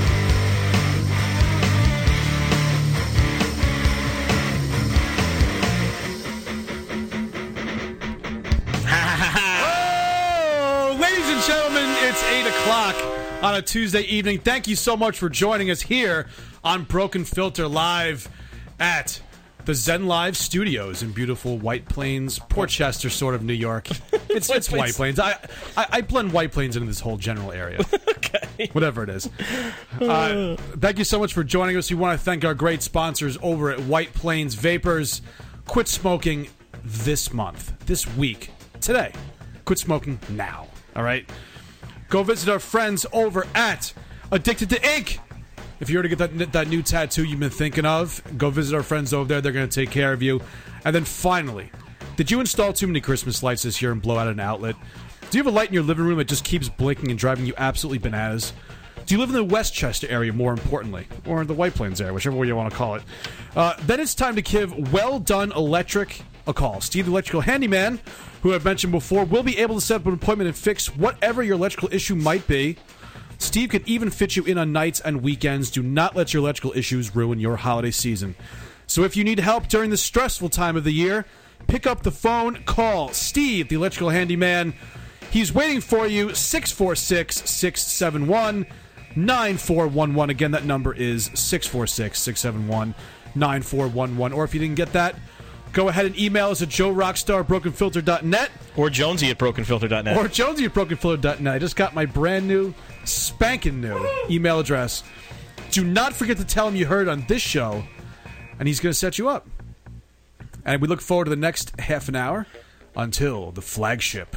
B: Oh, ladies and gentlemen, it's eight o'clock on a Tuesday evening. Thank you so much for joining us here on Broken Filter Live at the Zen Live Studios in beautiful White Plains, Portchester, sort of New York. It's,
A: White
B: it's
A: Plains.
B: White Plains. I, I I blend White Plains into this whole general area.
A: Okay.
B: Whatever it is. Uh, thank you so much for joining us. We want to thank our great sponsors over at White Plains Vapors. Quit smoking this month, this week, today. Quit smoking now, all right? Go visit our friends over at Addicted to Ink. If you're to get that, that new tattoo you've been thinking of, go visit our friends over there. They're going to take care of you. And then finally, did you install too many Christmas lights this year and blow out an outlet? Do you have a light in your living room that just keeps blinking and driving you absolutely bananas? Do you live in the Westchester area, more importantly, or the White Plains area, whichever way you want to call it? Uh, then it's time to give Well Done Electric a call. Steve, the electrical handyman, who I've mentioned before, will be able to set up an appointment and fix whatever your electrical issue might be. Steve can even fit you in on nights and weekends. Do not let your electrical issues ruin your holiday season. So if you need help during this stressful time of the year, Pick up the phone, call Steve, the electrical handyman. He's waiting for you, six four six, six seven one, nine four one one. Again, that number is six four six, six seven one, nine four one one. Or if you didn't get that, go ahead and email us at joe rockstar broken filter dot net.
A: Or Jonesy at broken filter dot net.
B: Or Jonesy at broken filter dot net. I just got my brand new, spanking new email address. Do not forget to tell him you heard on this show, and he's going to set you up. And we look forward to the next half an hour until the flagship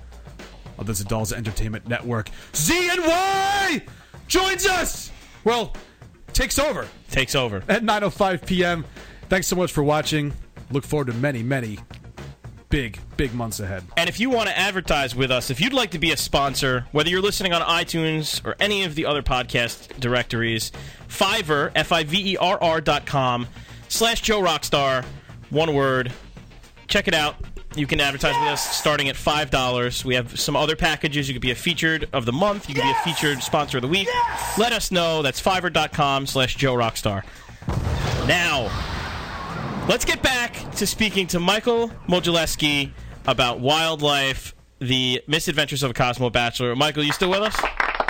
B: of the Zadalza Entertainment Network, Z N Y, joins us. Well, takes over.
A: Takes over.
B: At nine oh five p.m. Thanks so much for watching. Look forward to many, many big, big months ahead.
A: And if you want to advertise with us, if you'd like to be a sponsor, whether you're listening on iTunes or any of the other podcast directories, Fiverr, F I V E R R dot com, slash Joe Rockstar, one word. Check it out. You can advertise with us starting at five dollars. We have some other packages. You could be a featured of the month. You could yes! be a featured sponsor of the week. Yes! Let us know. That's Fiverr dot com slash Joe Rockstar. Now, let's get back to speaking to Michael Modzelewski about wildlife, the misadventures of a Cosmo Bachelor. Michael, you still with us?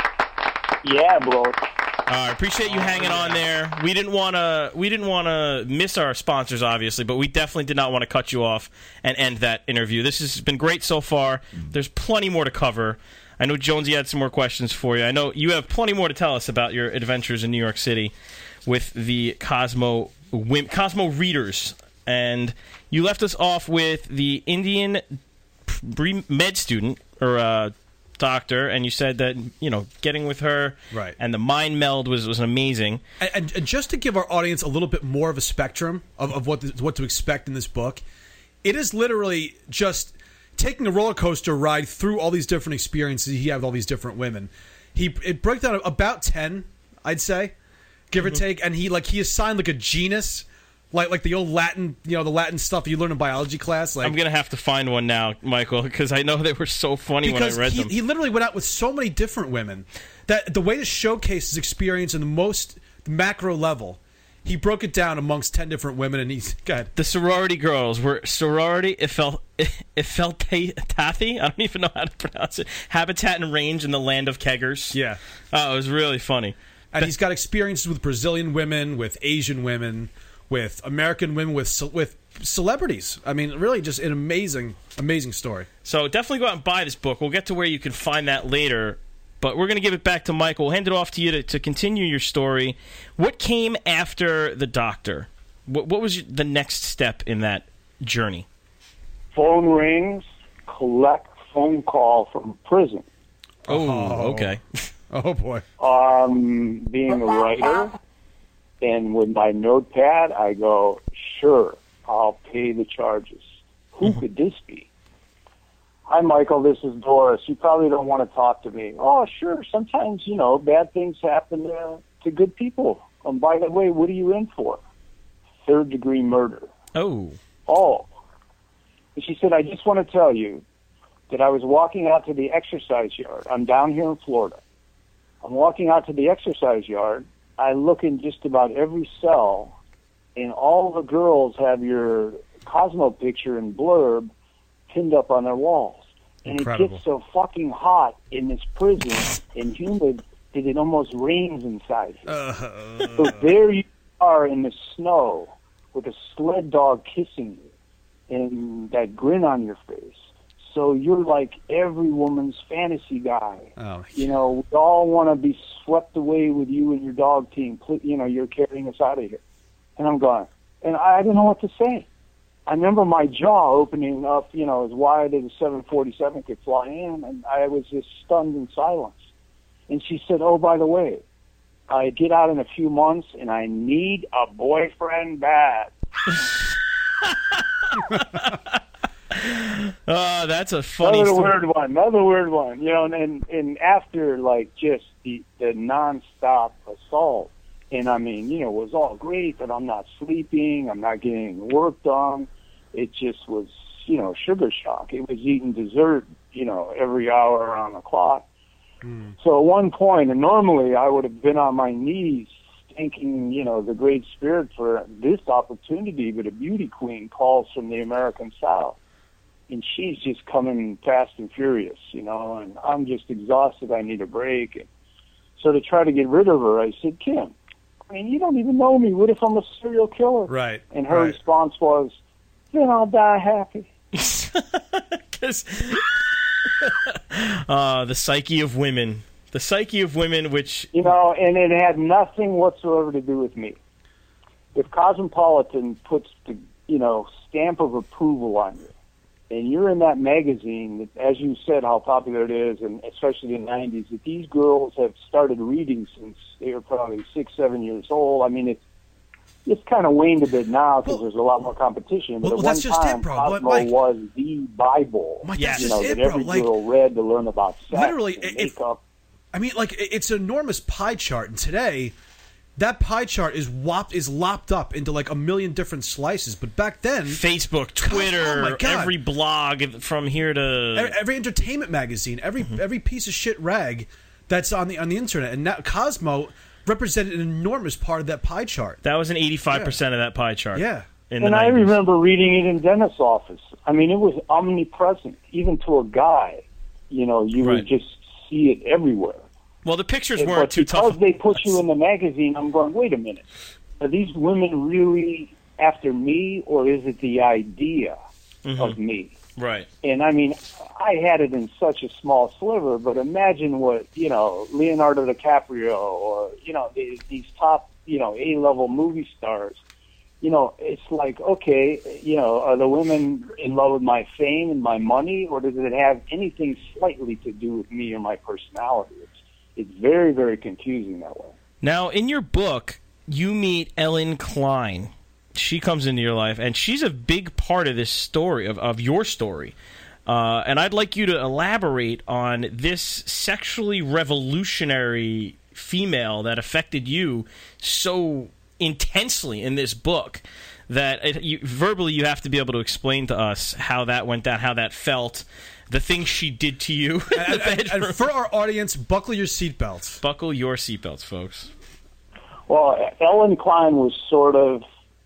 C: Yeah, bro.
A: I uh, appreciate you hanging on there. We didn't want to. We didn't want to miss our sponsors, obviously, but we definitely did not want to cut you off and end that interview. This has been great so far. There's plenty more to cover. I know Jonesy had some more questions for you. I know you have plenty more to tell us about your adventures in New York City with the Cosmo Cosmo readers, and you left us off with the Indian med student or. Uh, doctor, and you said that, you know, getting with her
B: right.
A: and the mind meld was, was amazing.
B: And, and just to give our audience a little bit more of a spectrum of, of what, the, what to expect in this book, it is literally just taking a roller coaster ride through all these different experiences he had with all these different women. He It broke down about ten, I'd say, give mm-hmm. or take, and he like he assigned like a genus. Like like the old Latin, you know, the Latin stuff you learn in biology class. Like,
A: I'm going to have to find one now, Michael, because I know they were so funny when I read
B: he,
A: them.
B: He literally went out with so many different women that the way to showcase his experience in the most macro level, he broke it down amongst ten different women, and he's got
A: the sorority girls were sorority Eiffel Eiffeltathy. I don't even know how to pronounce it. Habitat and range in the land of keggers.
B: Yeah,
A: oh, it was really funny.
B: And but, he's got experiences with Brazilian women, with Asian women, with American women, with with celebrities. I mean, really just an amazing, amazing story.
A: So definitely go out and buy this book. We'll get to where you can find that later. But we're going to give it back to Michael. We'll hand it off to you to, to continue your story. What came after the doctor? What, what was the next step in that journey?
C: Phone rings, collect phone call from prison.
A: Oh, oh. okay.
B: Oh, boy.
C: Um, being a writer... And with my notepad, I go, sure, I'll pay the charges. Who could this be? Hi, Michael, this is Doris. You probably don't want to talk to me. Oh, sure, sometimes, you know, bad things happen to, to good people. And by the way, what are you in for? Third-degree murder.
A: Oh.
C: Oh. And she said, I just want to tell you that I was walking out to the exercise yard. I'm down here in Florida. I'm walking out to the exercise yard. I look in just about every cell, and all the girls have your Cosmo picture and blurb pinned up on their walls. And Incredible. It gets so fucking hot in this prison and humid that it almost rains inside here. Uh, so there you are in the snow with a sled dog kissing you and that grin on your face. So you're like every woman's fantasy guy.
B: Oh,
C: you know, we all want to be swept away with you and your dog team. You know, you're carrying us out of here. And I'm going, and I didn't know what to say. I remember my jaw opening up, you know, as wide as a seven forty-seven could fly in, and I was just stunned in silence. And she said, oh, by the way, I get out in a few months, and I need a boyfriend bad.
A: Oh, that's a funny
C: Another
A: story.
C: weird one. Another weird one. You know, and, and, and after, like, just the, the nonstop assault, and, I mean, you know, it was all great, but I'm not sleeping, I'm not getting work done. It just was, you know, sugar shock. It was eating dessert, you know, every hour on the clock. Mm. So at one point, and normally I would have been on my knees thanking, you know, the Great Spirit for this opportunity, but a beauty queen calls from the American South. And she's just coming fast and furious, you know, and I'm just exhausted. I need a break. And so to try to get rid of her, I said, Kim, I mean, you don't even know me. What if I'm a serial killer?
B: Right.
C: And her
B: right.
C: response was, then I'll die happy.
A: Because uh, the psyche of women. The psyche of women, which...
C: You know, and it had nothing whatsoever to do with me. If Cosmopolitan puts the, you know, stamp of approval on you, and you're in that magazine, as you said, how popular it is, and especially in the nineties, that these girls have started reading since they were probably six, seven years old. I mean, it's it's kind of waned a bit now because well, there's a lot more competition. But
B: well,
C: at
B: that's
C: one
B: just
C: time,
B: it, bro.
C: Cosmo
B: Mike,
C: was the Bible.
B: Mike,
A: yes.
C: you know,
B: it,
C: that
B: bro.
C: every
B: Like,
C: girl read to learn about sex
B: literally,
C: and
B: if,
C: makeup.
B: I mean, like, it's an enormous pie chart, and today, that pie chart is whopped, is lopped up into like a million different slices. But back then,
A: Facebook, Twitter,
B: God, oh my God.
A: every blog from here to
B: every, every entertainment magazine, every mm-hmm. every piece of shit rag that's on the on the internet, and now Cosmo represented an enormous part of that pie chart.
A: That was an eighty-five percent
B: yeah.
A: of that pie chart.
B: Yeah.
A: In
C: and
A: the
C: I
A: nineties.
C: remember reading it in dentist's office. I mean, it was omnipresent, even to a guy. You know, you
A: right.
C: would just see it everywhere.
A: Well, the pictures
C: But
A: weren't too tough.
C: Because they put you in the magazine, I'm going, wait a minute. Are these women really after me, or is it the idea mm-hmm. of me?
A: Right.
C: And, I mean, I had it in such a small sliver, but imagine what, you know, Leonardo DiCaprio or, you know, these, these top, you know, A-level movie stars. You know, it's like, okay, you know, are the women in love with my fame and my money, or does it have anything slightly to do with me or my personality? It's, it's very, very confusing that way.
A: Now, in your book, you meet Ellen Klein. She comes into your life, and she's a big part of this story, of, of your story. Uh, and I'd like you to elaborate on this sexually revolutionary female that affected you so intensely in this book that it, you, verbally you have to be able to explain to us how that went down, how that felt, the things she did to you.
B: and, and, and for our audience, buckle your seatbelts.
A: Buckle your seatbelts, folks.
C: Well, Ellen Klein was sort of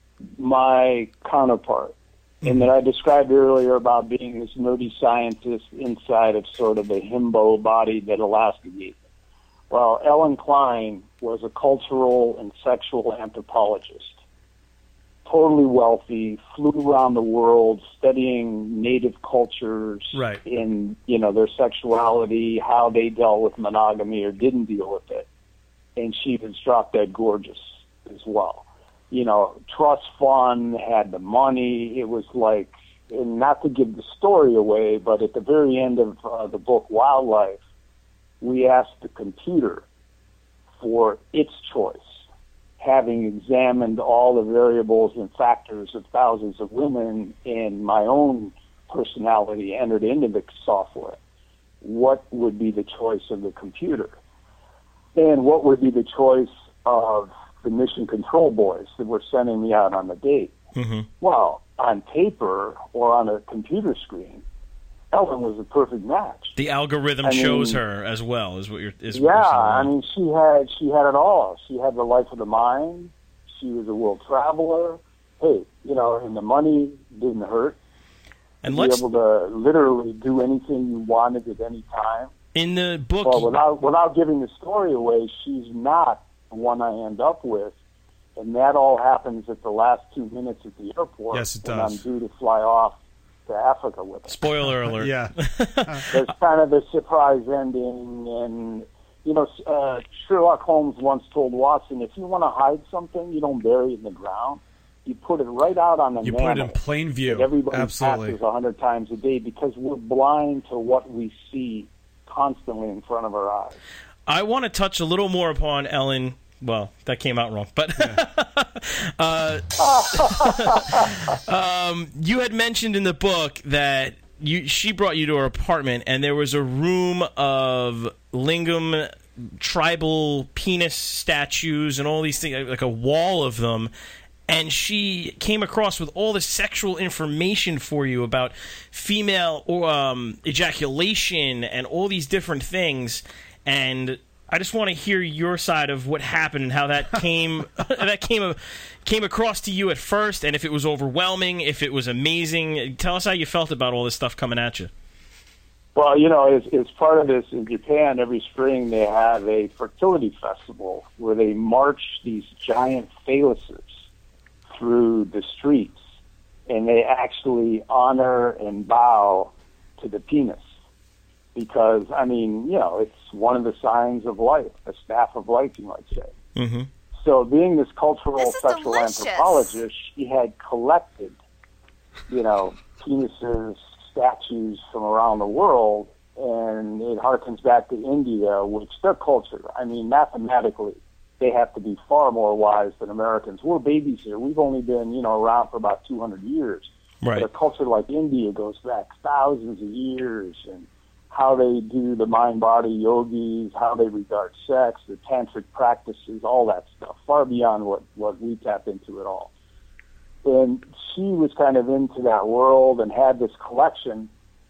C: my counterpart mm-hmm. in that I described earlier about being this nerdy scientist inside of sort of a himbo body that Alaska gave me. Well, Ellen Klein was a cultural and sexual anthropologist. Totally wealthy, flew around the world studying native cultures
B: right.
C: in, you know, their sexuality, how they dealt with monogamy or didn't deal with it. And she was drop dead gorgeous as well. You know, trust fund, had the money. It was like, and not to give the story away, but at the very end of uh, the book Wildlife, we asked the computer for its choice, having examined all the variables and factors of thousands of women and my own personality entered into the software. What would be the choice of the computer? And what would be the choice of the mission control boys that were sending me out on the date?
A: Mm-hmm.
C: Well, on paper or on a computer screen, Ellen was a perfect match.
A: The algorithm I chose mean, her as well, is what you're. Is
C: yeah,
A: what you're
C: I mean, she had she had it all. She had the life of the mind. She was a world traveler. Hey, you know, and the money didn't hurt.
A: And
C: to
A: let's
C: be able to literally do anything you wanted at any time.
A: In the book,
C: well, without without giving the story away, she's not the one I end up with, and that all happens at the last two minutes at the airport.
B: Yes, it
C: when
B: does.
C: I'm due to fly off to Africa with her.
A: Spoiler alert.
B: Yeah.
C: There's kind of a surprise ending, and, you know, uh, Sherlock Holmes once told Watson, if you want to hide something, you don't bury it in the ground. You put it right out on the
B: You
C: mantle
B: put it in plain view.
C: that everybody
B: Absolutely.
C: passes a hundred times a day because we're blind to what we see constantly in front of our eyes.
A: I want to touch a little more upon Ellen. Well, that came out wrong, but uh, um, you had mentioned in the book that you she brought you to her apartment, and there was a room of lingam tribal penis statues and all these things, like a wall of them. And she came across with all this sexual information for you about female or um, ejaculation and all these different things. And I just want to hear your side of what happened and how that came that came came across to you at first, and if it was overwhelming, if it was amazing. Tell us how you felt about all this stuff coming at you.
C: Well, you know, as, as part of this, in Japan, every spring they have a fertility festival where they march these giant phalluses through the streets, and they actually honor and bow to the penis. Because, I mean, you know, it's one of the signs of life, a staff of life, you might say.
A: Mm-hmm.
C: So being this cultural
I: This is
C: sexual
I: delicious.
C: anthropologist, she had collected, you know, penises, statues from around the world, and it harkens back to India, which their culture, I mean, mathematically, they have to be far more wise than Americans. We're babies here. We've only been, you know, around for about two hundred years.
A: Right.
C: But a culture like India goes back thousands of years, and how they do the mind-body yogis, how they regard sex, the tantric practices, all that stuff, far beyond what, what we tap into at all. And she was kind of into that world and had this collection,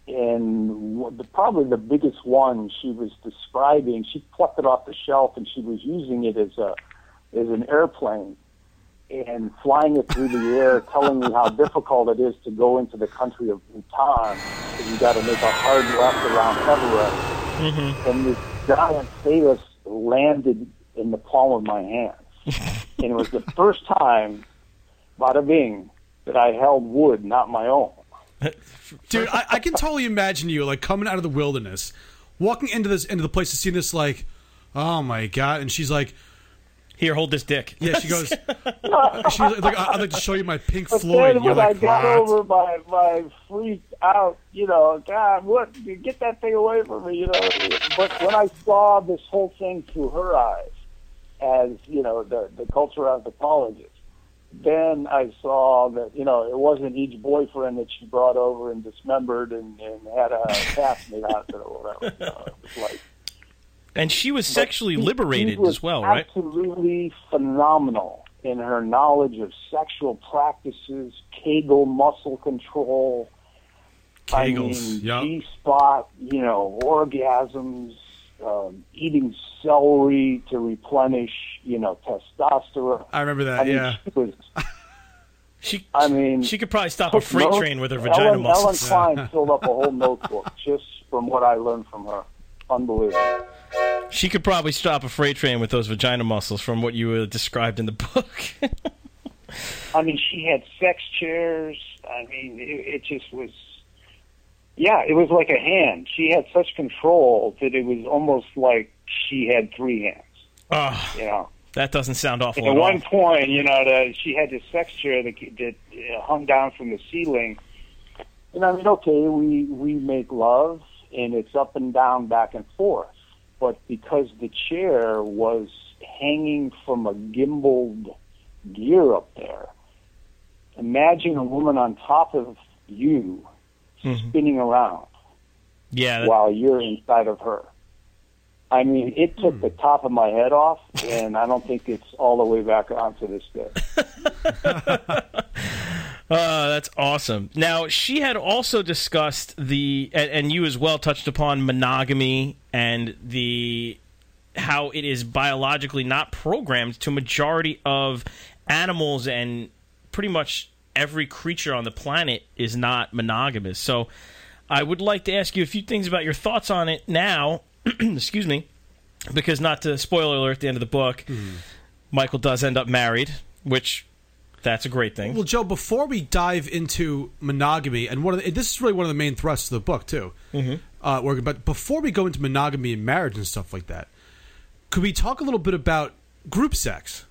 C: and what the, probably the biggest one she was describing, she plucked it off the shelf and she was using it as a as an airplane and flying it through the air, telling me how difficult it is to go into the country of Bhutan, and you got to make a hard left around Everest.
A: Mm-hmm.
C: And this giant phallus landed in the palm of my hand. And it was the first time, bada bing, that I held wood, not my own.
B: Dude, I, I can totally imagine you like coming out of the wilderness, walking into this into the place to see this, like, oh my god, and she's like,
A: "Here, hold this dick."
B: Yeah, she goes, she's like, "I'd like to show you my Pink
C: But
B: Floyd."
C: then
B: And you're
C: when
B: like,
C: I got
B: "What?"
C: over my, my freaked out, you know, God, what, get that thing away from me, you know. But when I saw this whole thing through her eyes, as, you know, the, the cultural anthropologist, then I saw that, you know, it wasn't each boyfriend that she brought over and dismembered and, and had a cast made out of it or whatever. You know, it was like,
A: And she was
C: but
A: sexually
C: she-
A: liberated
C: she was
A: as well, right?
C: Absolutely phenomenal in her knowledge of sexual practices, Kegel muscle control,
B: Kegels,
C: I mean,
B: yep.
C: G-spot, you know, orgasms, um, eating celery to replenish, you know, testosterone.
B: I remember that,
C: I mean,
B: yeah.
C: She was,
A: She,
C: I mean,
A: she could probably stop a
C: took
A: freight
C: notes.
A: train with her vagina
C: Ellen,
A: muscles.
C: Ellen Klein filled up a whole notebook just from what I learned from her. Unbelievable.
A: She could probably stop a freight train with those vagina muscles from what you uh, described in the book.
C: I mean, she had sex chairs. I mean, it, it just was, yeah, it was like a hand. She had such control that it was almost like she had three hands,
A: Oh,
C: you know.
A: that doesn't sound awful
C: At
A: at all.
C: one point, you know, the, she had this sex chair that, that uh, hung down from the ceiling. And I mean, okay, we, we make love, and it's up and down, back and forth. But because the chair was hanging from a gimbaled gear up there, imagine a woman on top of you
A: Mhm.
C: spinning around
A: Yeah, that-
C: while you're inside of her. I mean, it took the top of my head off, and I don't think it's all the way back on to this day.
A: Uh, that's awesome. Now, she had also discussed the, and, and you as well touched upon monogamy and the how it is biologically not programmed to a majority of animals, and pretty much every creature on the planet is not monogamous. So I would like to ask you a few things about your thoughts on it now. Excuse me. Because, not to spoiler alert, at the end of the book, Michael does end up married, which... that's a great thing.
B: Well, Joe, before we dive into monogamy, and one of the, this is really one of the main thrusts of the book, too.
A: Mm-hmm.
B: Uh, we're- but before we go into monogamy and marriage and stuff like that, could we talk a little bit about group sex?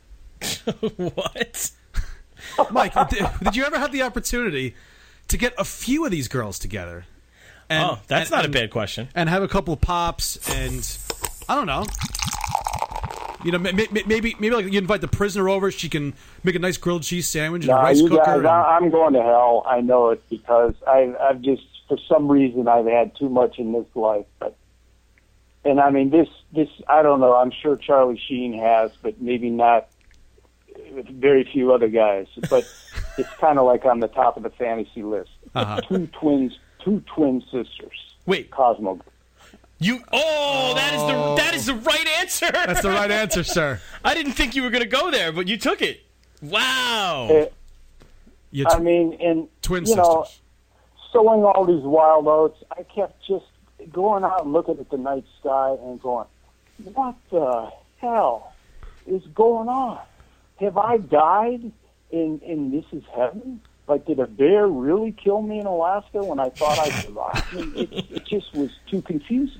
A: What?
B: Mike, did, did you ever have the opportunity to get a few of these girls together? And,
A: Oh, that's
B: and-
A: not a
B: and-
A: bad question.
B: And have a couple of pops, and I don't know. You know, may- may- maybe maybe like you invite the prisoner over. She can make a nice grilled cheese sandwich and a
C: Nah,
B: rice
C: you
B: cooker.
C: guys,
B: and-
C: I, I'm going to hell. I know it because I, I've just, for some reason, I've had too much in this life. But, and I mean, this, this, I don't know. I'm sure Charlie Sheen has, but maybe not. Very few other guys, but it's kind of like on the top of the fantasy list.
B: Uh-huh.
C: Two twins, two twin sisters.
A: Wait,
C: Cosmo.
A: You oh, that is the that is the right answer.
B: That's the right answer, sir.
A: I didn't think you were going to go there, but you took it. Wow.
C: It,
B: You
C: I mean, and
B: twin
C: you know,
B: sisters.
C: sowing all these wild oats, I kept just going out and looking at the night sky and going, what the hell is going on? Have I died and, and this is heaven? Like, did a bear really kill me in Alaska when I thought I survived? I mean, it, it just was too confusing.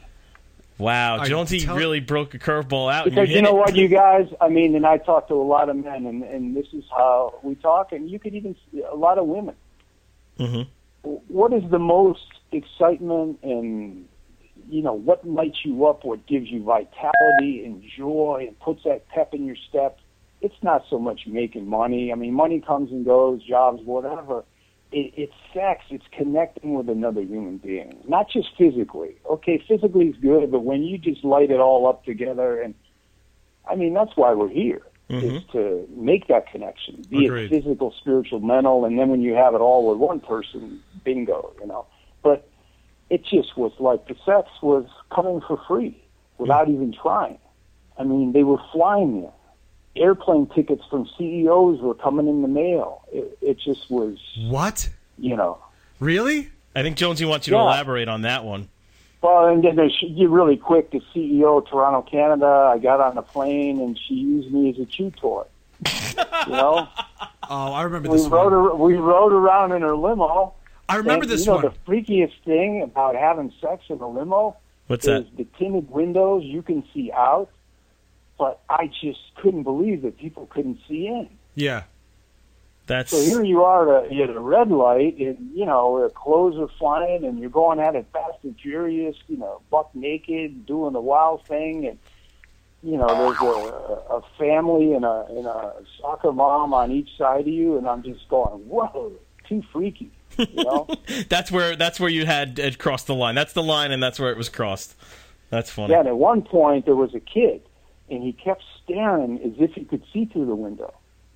A: Wow,
B: I
A: Jonesy
B: tell-
A: really broke a curveball out. and
C: Because
A: you,
C: you
A: hit
C: know
A: it.
C: what, you guys, I mean, and I talk to a lot of men, and, and this is how we talk, and you could even see a lot of women.
A: Mm-hmm.
C: What is the most excitement and, you know, what lights you up, what gives you vitality and joy and puts that pep in your step? It's not so much making money. I mean, money comes and goes, jobs, whatever. It, it's sex. It's connecting with another human being, not just physically. Okay, physically is good, but when you just light it all up together, and I mean, that's why we're here,
A: Mm-hmm.
C: is to make that connection, be
B: Agreed.
C: it physical, spiritual, mental, and then when you have it all with one person, bingo, you know. But it just was like the sex was coming for free without even trying. I mean, they were flying there. Airplane tickets from C E Os were coming in the mail. It, it just was,
B: What?
C: you know.
B: Really?
A: I think Jonesy wants you to
C: Yeah.
A: elaborate on that one.
C: Well, and then there's she really quick. The C E O of Toronto, Canada. I got on the plane, and she used me as a chew toy. You know,
B: Oh, I remember
C: we
B: this
C: rode
B: one.
C: ar- we rode around in her limo.
B: I remember
C: and,
B: this
C: you know,
B: one.
C: the freakiest thing about having sex in a limo
A: What's
C: is
A: that?
C: the tinted windows. You can see out, but I just couldn't believe that people couldn't see in.
B: Yeah.
A: That's
C: So here you are at a, at a red light, and you know, the clothes are flying, and you're going at it fast and furious. You know, buck naked, doing the wild thing, and you know, there's a, a family and a and a soccer mom on each side of you, and I'm just going, whoa, too freaky. You know,
A: that's where that's where you had it crossed the line. That's the line, and that's where it was crossed. That's funny.
C: yeah. And at one point, there was a kid, and he kept staring as if he could see through the window.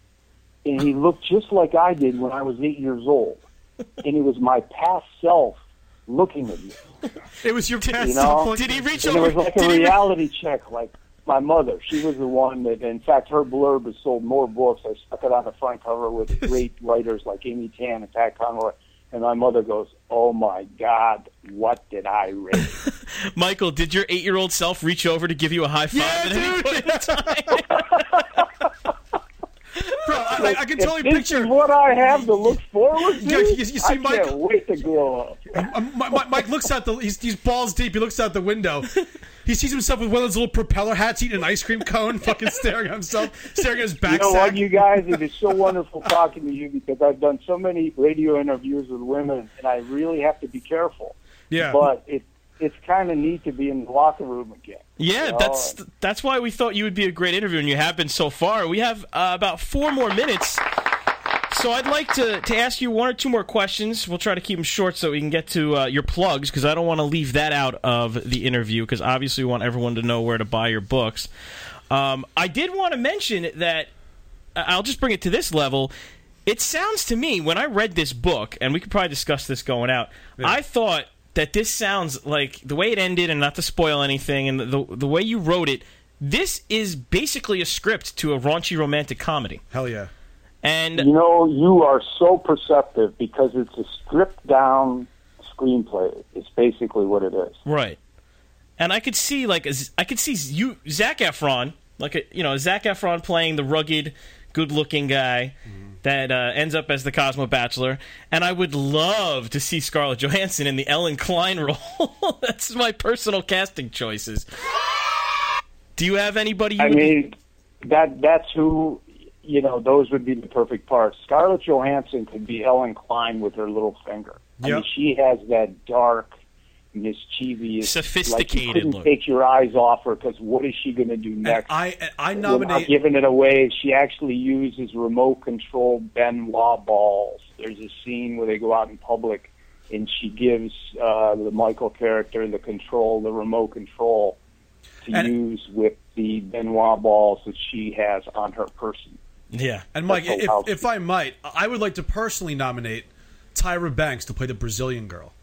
C: And he looked just like I did when I was eight years old. And it was my past self looking at me.
B: It was your past
C: You know?
B: self.
A: Did he reach
C: And it
A: over?
C: was like a
A: did he re-
C: reality check. Like my mother, she was the one that, in fact, her blurb has sold more books. I stuck it on the front cover with great writers like Amy Tan and Pat Conroy. And my mother goes, "Oh my God, what did I read?"
A: Michael, did your eight-year-old self reach over to give you a high five
B: Yeah,
A: at any
B: dude.
A: point in time?
B: Bro, I, I can totally
C: if this
B: picture.
C: is what I have to look forward to.
B: You- you- you see
C: I
B: Michael-
C: can't wait to grow up.
B: Um, Mi- Mi- Mike looks out the. He's, he's balls deep. He looks out the window. He sees himself with one of those little propeller hats, eating an ice cream cone, fucking staring at himself, staring at his back
C: You know
B: sack.
C: what, you guys? It is so wonderful talking to you because I've done so many radio interviews with women, and I really have to be careful.
B: Yeah.
C: But it it's kind of neat to be in the locker room again.
A: Yeah,
C: You know,
A: that's that's why we thought you would be a great interviewer, and you have been so far. We have uh, about four more minutes, so I'd like to, to ask you one or two more questions. We'll try to keep them short so we can get to uh, your plugs, because I don't want to leave that out of the interview, because obviously we want everyone to know where to buy your books. Um, I did want to mention that, I'll just bring it to this level. It sounds to me, when I read this book, and we could probably discuss this going out,
B: Yeah.
A: I thought that this sounds like the way it ended, and not to spoil anything, and the the way you wrote it, this is basically a script to a raunchy romantic comedy.
B: Hell yeah.
A: And
C: you know, you are so perceptive because it's a stripped down screenplay. It's basically what it is.
A: right, and I could see like a, I could see you Zac Efron, like a, you know Zac Efron playing the rugged, good-looking guy that uh, ends up as the Cosmo Bachelor, and I would love to see Scarlett Johansson in the Ellen Klein role. That's my personal casting choices. Do you have anybody? You
C: I
A: would-
C: mean, that that's who, you know, those would be the perfect parts. Scarlett Johansson could be Ellen Klein with her little finger. I
B: Yep.
C: mean, she has that dark, mischievous,
A: Sophisticated
C: like you couldn't
A: look.
C: take your eyes off her because what is she going to do
B: And
C: next?
B: I I
C: Without
B: nominate.
C: giving it away, she actually uses remote control Benoit balls. There's a scene where they go out in public, and she gives uh, the Michael character the control, the remote control, to
B: And-
C: use with the Benoit balls that she has on her person.
A: yeah.
B: And Mike,
C: That's
B: if,
C: how-
B: if I might, I would like to personally nominate Tyra Banks to play the Brazilian girl.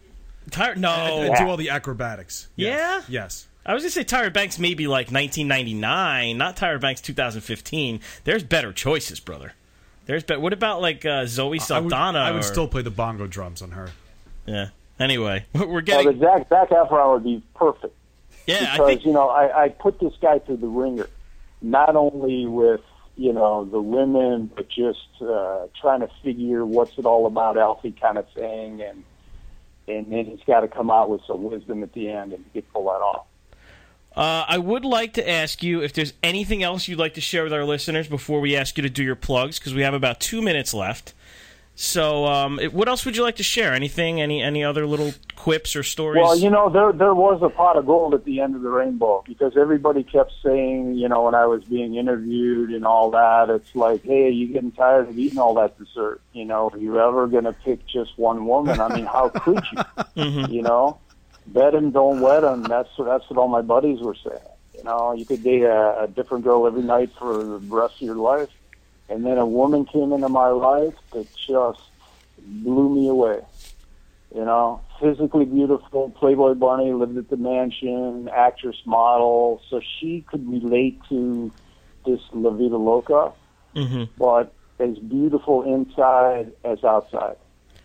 A: Tyra, no.
B: And, and do all the acrobatics. Yes.
A: Yeah?
B: Yes.
A: I was going to say Tyra Banks maybe like nineteen ninety-nine, not Tyra Banks two thousand fifteen. There's better choices, brother. There's be- What about like uh, Zoe Saldana?
B: I would, I would
A: or...
B: still play the bongo drums on her.
A: Yeah. Anyway, we're getting...
C: Well, the Zac, Zac Efron would be perfect.
A: Yeah,
C: because,
A: I think...
C: you know, I, I put this guy through the ringer, not only with, you know, the women, but just uh, trying to figure what's it all about, Alfie kind of thing, and and then he's got to come out with some wisdom at the end and get pull that off.
A: Uh, I would like to ask you if there's anything else you'd like to share with our listeners before we ask you to do your plugs, because we have about two minutes left. So, um, it, what else would you like to share? Anything? Any any other little quips or stories?
C: Well, you know, there there was a pot of gold at the end of the rainbow, because everybody kept saying, you know, when I was being interviewed and all that, it's like, hey, are you getting tired of eating all that dessert? You know, are you ever going to pick just one woman? I mean, how could you?
A: Mm-hmm.
C: You know, bet him, don't wet him. That's that's what all my buddies were saying. You know, you could date a, a different girl every night for the rest of your life. And then a woman came into my life that just blew me away. You know, physically beautiful, Playboy bunny, lived at the mansion, actress, model. So she could relate to this La Vida Loca,
A: mm-hmm.
C: but as beautiful inside as outside.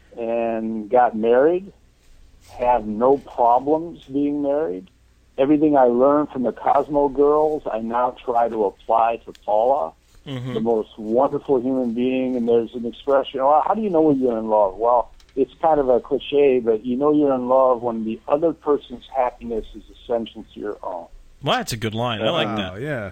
C: And got married, had no problems being married. Everything I learned from the Cosmo Girls, I now try to apply to Paula.
A: Mm-hmm.
C: The most wonderful human being, and there's an expression, well, how do you know when you're in love? Well, it's kind of a cliche, but you know you're in love when the other person's happiness is essential to your own.
A: Well, that's a good line. I like
B: Wow,
A: that.
B: yeah.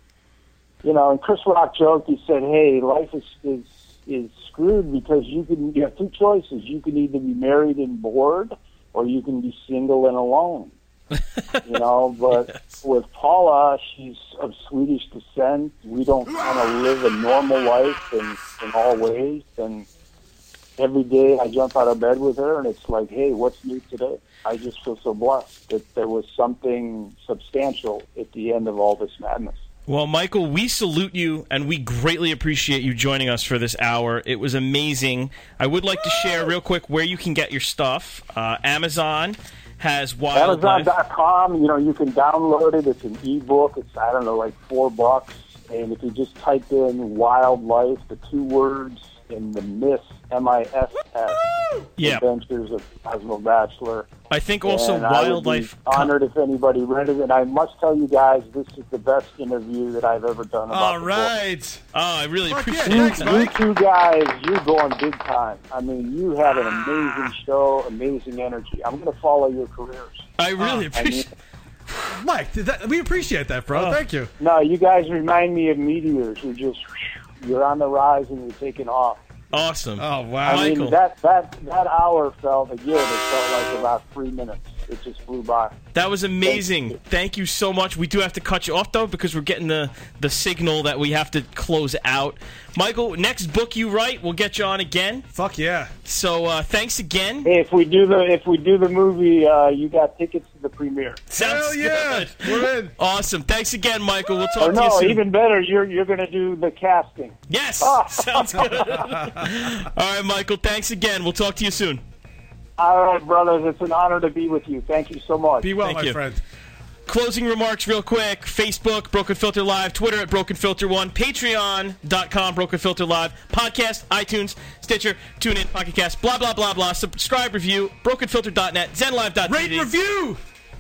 C: You know, and Chris Rock joked, he said, hey, life is, is, is screwed because you can you have two choices. You can either be married and bored, or you can be single and alone. You know, but
A: yes.
C: with Paula, she's of Swedish descent. We don't kind of live a normal life in, in all ways. And every day I jump out of bed with her, and it's like, hey, what's new today? I just feel so blessed that there was something substantial at the end of all this madness.
A: Well, Michael, we salute you, and we greatly appreciate you joining us for this hour. It was amazing. I would like to share real quick where you can get your stuff. Uh, Amazon has Wildlife.
C: Amazon dot com, you know, you can download it. It's an ebook. It's, I don't know, like four bucks. And if you just type in Wildlife, the two words, in the Miss, M I S S,
A: yeah.
C: Adventures of Cosmo Bachelor.
A: I think also
C: and
A: Wildlife...
C: I would be honored if anybody read it. And I must tell you guys, this is the best interview that I've ever done about
B: All
C: the
B: right.
C: book.
A: Oh, I really
B: Fuck
A: appreciate
B: yeah,
A: it.
B: thanks,
C: You
B: Mike.
C: two guys, you're going big time. I mean, you have an amazing show, amazing energy. I'm going to follow your careers.
A: I really
C: I mean,
A: appreciate it.
B: Mike, did that, we appreciate that, bro.
A: Oh.
B: Thank you.
C: no, you guys remind me of meteors. You're just, you're on the rise and you're taking off.
A: Awesome.
B: Oh, wow.
C: I
A: Michael.
C: mean, that, that, that hour felt, again, it felt like about three minutes. It just flew by.
A: That was amazing. Thank you so much. We do have to cut you off, though, because we're getting the, the signal that we have to close out. Michael, next book you write, we'll get you on again.
B: Fuck yeah.
A: So uh, thanks again.
C: Hey, if we do the if we do the movie, uh, you got tickets to the premiere.
A: Sounds
B: Hell yeah.
A: good.
B: We're in.
A: Awesome. Thanks again, Michael. We'll talk
C: Or
A: to you
C: no,
A: soon.
C: even better, you're you're going to do the casting.
A: Yes. Sounds good. All right, Michael. Thanks again. We'll talk to you soon.
C: All right, brothers, it's an honor to be with you. Thank you so much.
B: Be well,
A: Thank
B: my
A: you.
B: friend.
A: Closing remarks real quick. Facebook, Broken Filter Live. Twitter at Broken Filter one. Patreon dot com, Broken Filter Live. Podcast, iTunes, Stitcher, TuneIn, Pocket Cast, blah, blah, blah, blah. Subscribe, review, broken filter dot net, zen live dot t v.
B: Rate, review.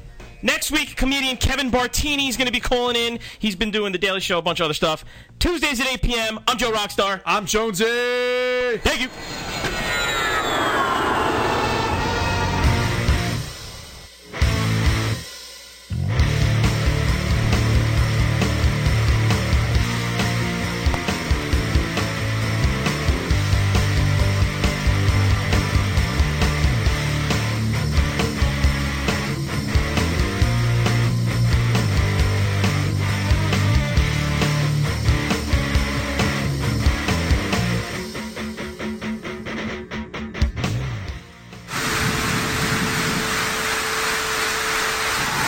A: Next week, comedian Kevin Bartini is going to be calling in. He's been doing The Daily Show, a bunch of other stuff. Tuesdays at eight p.m. I'm Joe Rockstar.
B: I'm Jonesy.
A: Thank you.